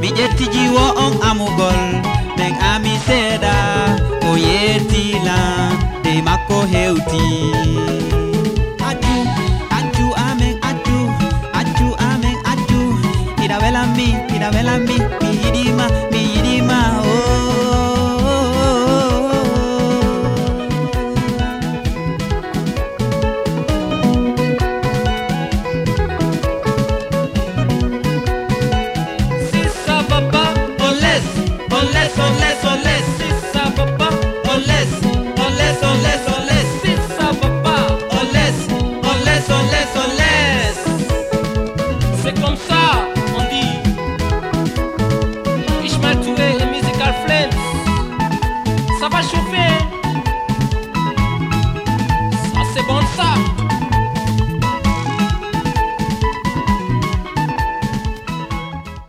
mi ƴetti jiwo on amugol nden ami seeɗa o yettila de makko hewti accu amen accu amen accu ina welan mi